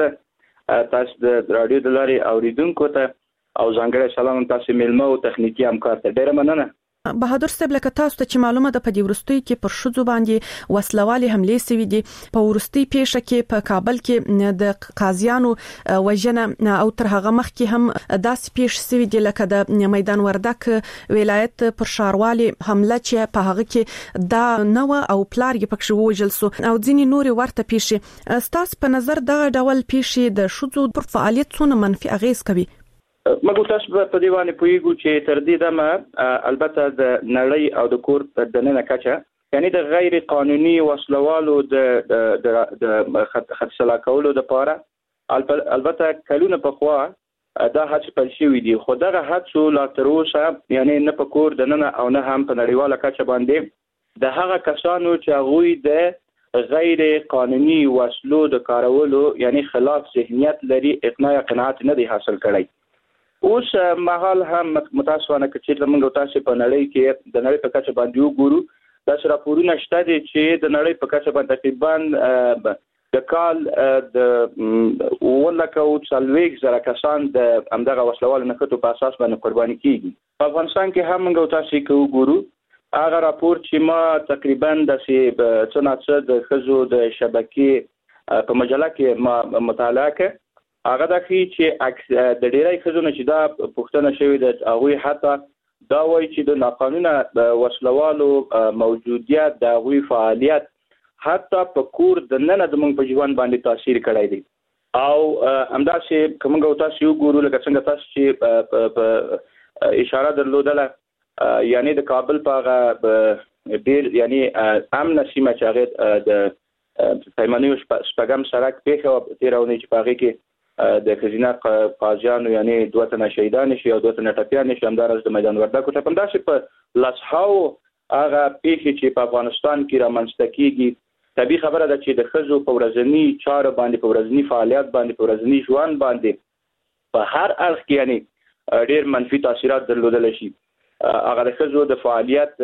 د رادیو د لاري اوریدونکو ته او ځانګړی سلام تاسو ملما او تخنیکی همکار ته ډیره مننه. بهادر صاحب لکه تاسو ته چې معلومه ده په دې ورستۍ کې پر شذو باندې وسلوالي حمله سوي دي. په ورستۍ پیښه کې په کابل کې د قاضیانو وژنه او تر هغه مخکې هم داسې پیښ سوي دي لکه د میدان وردک ولایت پر شاروالي حمله چې په هغه کې دا نو او پلار یې پکښ وژل سو او ځینې نوري ورته پیښې. ستاسو په نظر دغه ډول پیښې د شذو پر فعالیت څونه منفي اغیز کوي؟ مګو تاسو په دې باندې پوهیږو چې تر دې دمه البته د نړۍ او د کور د نن کچه یعنی د غیر قانوني وسلوالو د خدشلا کولو د پاره البته کلونه په خوا دا هڅه پیل شوې دي خو دغه هڅو لا تر اوسه یعنی نه په کور د نن او نه هم په نړیواله کچه باندې د هغه کسانو چې هغه د غیر قانوني وسلو د کارولو یعنی خلاف ذهنیت لري اقناع قناعت نه دی حاصل کړی. اوس مهال هم متاسفانه چې موږ تاسو په نړۍ کې د نړۍ په کچه باندې وګورو دا راپورونه شته دي چې د نړۍ په کچه باندې تقریبا د کال د ولکه او څلويک زره کسان د همدغه وسلوال نکټو په اساس باندې قرباني کیږي. په افغانستان کې هم موږ تاسو کې وګورو هغه راپور چې ما تقریبا د څنګه د خزو د شبکې په مجله کې ما مطالعه کړ هغه د چې د ډیری خزونه چې دا پښتنه شوی د هغه حتی دا وایي چې د ناقانونه وسلوالو موجودیت د هغه فعالیت حتی په کور د نن د موږ په ژوند باندې تاثیر کړی دی او همداسې کومه تاسو یو ګورو لکه څنګه تاسو چې اشاره درلودله یعنی د کابل په ډیر یعنی امن سیمه چې هغه د پیمانیو شپږم سړک پیښه تیرونه چې په هغه کې د خزینه قاضیانو یعنی دوه تنه شهیدان شي او دوه تنه ټپیان شي همدارس د میدان وردګو ته پنداسې په لاسحاو هغه پیښې چې په افغانستان کې رامنځته کیږي طبي خبره ده چې د خزو په ورځنی چارو باندې په ورځنی فعالیت باندې په ورځنی ژوند باندې په هر اړخ کې یعنی ډیر منفي تاثیرات درلودل شي. هغه د خزو د فعالیت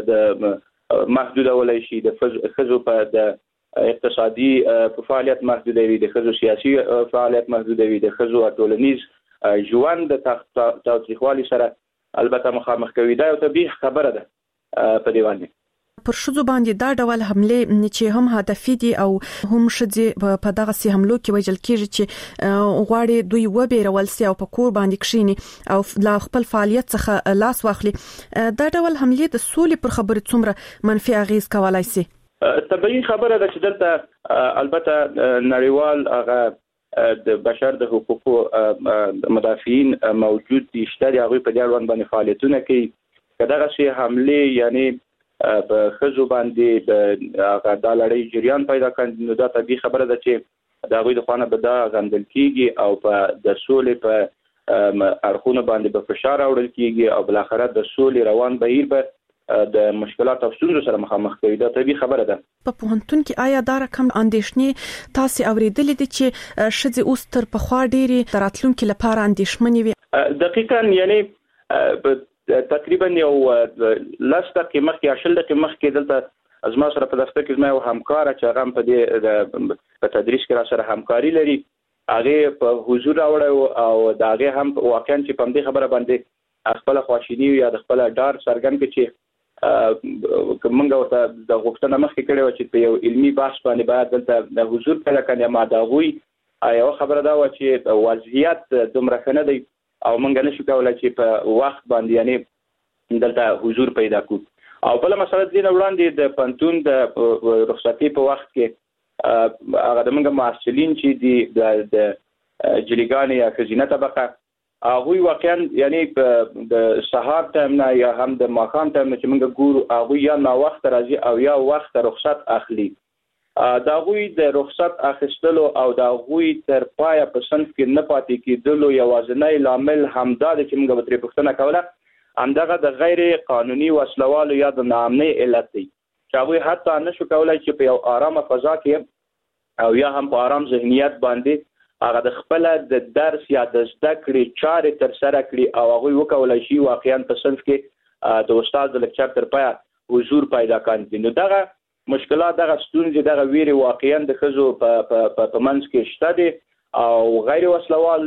د محدودولای شي د خزو په د اقتصادي فعالیت محدودوي د خزو سیاسي فعالیت محدودوي د خزو ټولنیز ژوند د تاوتریخوالي سره البته مخامخ کوي. دا یو طبيعي خبره ده په دی باندې. پر شذو باندې دا ډول حمله چې هم هدفي دي او هم شذي په دغه سي حملو کې وجل کېږي چې غواړي دوی وبېرول سي او په کور باندې کښینی او لا خپل فعالیت څخه لاس واخلي. دا ډول حمله د سولې پر خبرې څومره منفي اغیز کولای سي؟ طبيعي خبره ده چې دلته البته نړیوال هغه د بشر د حقوقو مدافعین موجود دي شته هغه په دې اړوند باندې فعالیتونه کوي. کداغه شی حمله یعنی په خزو باندې د د لړۍ جریان پیدا کړي نو دا طبيعي خبره ده چې دا غوي د خوانه به دا غندل کیږي او په د سولې په اړخونه باندې به فشار اورل کیږي او بل اخر د سولې روان بهیر به د مشکلات او ستونزو سره مخامخ کوي. دا طبيعي خبره ده. په پوهنتون کې آیا دا رقم اندېښنې تاسو اوریدلې دي چې شذ اوس تر پخوا ډېری راتلونکو لپاره اندېښمنې وي؟ دقیقاً یعنی تقریبا یو لاس دقیقې مخکې اشل دقیقې مخکې دلته از ما سره په دفتر کې زما یو همکار چې هغه په دې په تدریس کې را سره همکاري لري هغه په حضور راوړ او دا هغه هم واقعا چې په دې خبره باندې خپل خواشینی یا د خپل ډار سرګن کې چې کومه ورته د غوښتنه مخکې کړې و چې په یو علمي بحث باندې باید دلته د حضور پیدا کړي ما دا غوي یو خبره دا و چې وضعیت دومره ښه دی او موږ نشو کولای چې په وخت باندې یعنی دلته حضور پیدا کړو او بل مسله دې وړاندې د پنتون د رخصتي په وخت کې هغه د موږ محصلین چې د جلیګان یا خزینه طبقه هغه واقعا یعنی د سهار ټایم نه یا هم د ماښام ټایم نه چې موږ ګورو هغه یا نا وخت راځي او یا وخت رخصت اخلي. دا غوي د رخصت اخیستلو او دا غوي تر پایه په صنف کې نه پاتې کېدلو یوازینی لامل همدا د چې موږ به ترې پوښتنه کوله همدغه د غیر قانوني وسلوالو یا د ناامنۍ علت دی چې هغوی حتی نشو کولی چې په یو آرامه فضا کې او یا هم په آرام ذهنیت باندې هغه د خپل د درس یا د زده کړې چارې تر سره کړي او هغوی وکولای شي واقعا په صنف کې د استاد د لیکچر تر پایه حضور پیدا کړي. نو دغه مشکلات دغه ستونزې دغه ویرې واقعا د ښځو په منځ کې شته دي او غیر وسلوال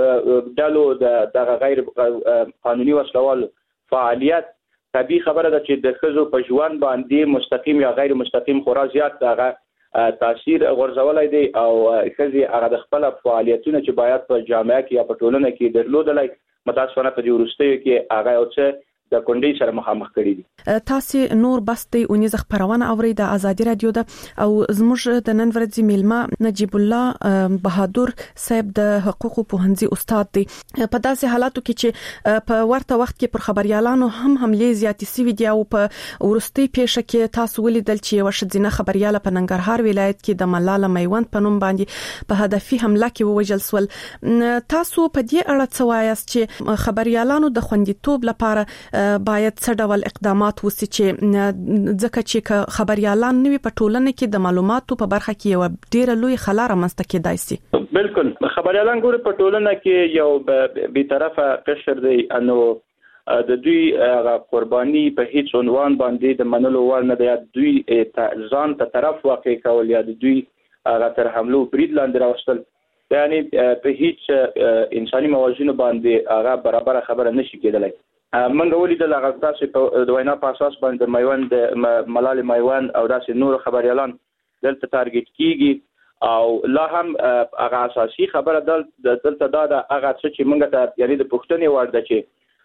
ډلو دغه غیر قانوني وسلوال فعالیت طبیعي خبره ده چې د ښځو په ژوند باندې مستقیم یا غیر مستقیم خورا زیات دغه تاثیر غورځولای دی او ښځې هغه د خپل فعالیتونه چې باید په جامعه کې یا په ټولنه کې درلودلای متاسفانه په دې وروستیو کې هغه یو څه د کونډې سره مخامخ کړي دي. تاسو نور بستې اونیز خبرونه اوري د آزادي رادیو ده او زموږ د نن ورځې میلمه نجیب الله بهادر صاحب د حقوق پوهنځي استاد دی. په داسې حالاتو کې چې په ورته وخت کې پر خبريالانو هم حملې زیاتې سوي دي او په ورستي پیښه کې تاسو ولیدل چې یو شذینه خبرياله په ننګرهار ولایت کې د ملاله میوند په نوم باندې په هدفي حمله کې ووجل سول. تاسو په دې اړه څه وایاست چې خبريالانو د خوندیتوب لپاره باید څه ډول اقدامات وسي چې ځکه چې خبريالان نوي په ټولنه کې د معلوماتو په برخه کې یو ډیره لوی خلا رامنځته کېدای شي؟ بالکل خبريالان ګوري په ټولنه کې یو بي طرفه قشر دی انو د دوی قرباني په هیڅ عنوان باندې د منلو وړ نه دی. دوی ځان ته طرف واقع کول یا د دوی تر حملو برید لاندې راوستل یعنی په هیڅ انساني موازینو باندې هغه برابر خبره نشي کېدلای. منګه ولیدل هغه تاسو په د وینا په اساس باندې میوند ملاله میوند او داسې نور خبريالان دلته تارګټ کیږي او لا هم هغه اساسي خبره دلته دا هغه چې موږ ته یعنی د پښتنې وړ ده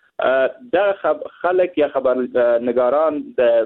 چې دا خلک یا خبرنګاران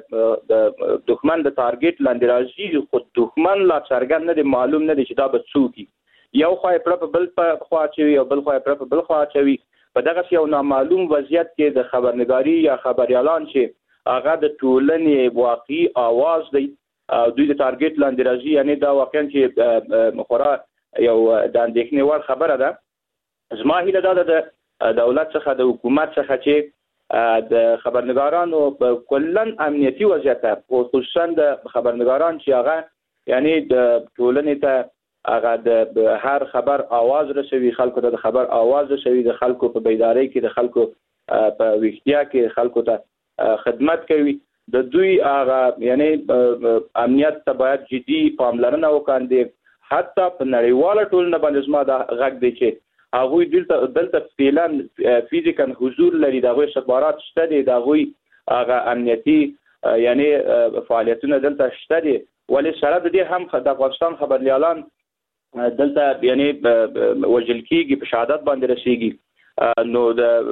د دښمن د تارګټ لاندې راځي خو دښمن لا څرګند نه دی معلوم نه دی چې دا به څوک یو خو په بل خوا چوي او بل خو په بل خوا چوي. په دغه یو نامعلوم وضعیت کې د خبرنګاری یا خبريالان چې هغه د ټولنې واقعي आवाज دی دوی د تارګټ لاندې راځي یعنی دا واقعا چې خورا یو د اندېښنې وړ خبره ده. زما هیله دا ده د دولت څخه د حکومت څخه چې د خبرنګارانو په کلن امنیتي وضعیت خصوصا د خبرنګاران چې هغه یعنی د ټولنې ته هغه د هر خبر आवाज رسوي خلکو ته د خبر आवाज رسوي د خلکو په بیداری کې د خلکو په ویښتیا کې خلکو ته خدمت کوي. د دوی هغه یعنی امنیت ته باید جدي پاملرنه وکړي حتی په نړیواله ټولنه باندې زما د غږ دی چې هغه دلته فعلاً فزیکن حضور لري د غوي خبرات شته دي د غوي هغه امنیتي یعنی فعالیتونه دلته شته دي ولې سره د دې هم د افغانستان خبريالان دلته یعنی وجل کیږي په شهادت باندې رسیږي. نو د